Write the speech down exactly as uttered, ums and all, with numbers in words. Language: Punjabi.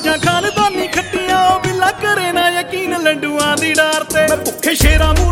ਚੀਜ਼ਾਂ ਖਾਨਦਾਨੀ ਖੱਟੀਆਂ ਉਹ ਬਿੱਲਾ ਕਰੇ ਨਾ ਯਕੀਨ ਲੰਡੂਆਂ ਦੀ ਡਾਰ ਤੇ। ਮੈਂ ਭੁੱਖੇ ਸ਼ੇਰਾਂ ਨੂੰ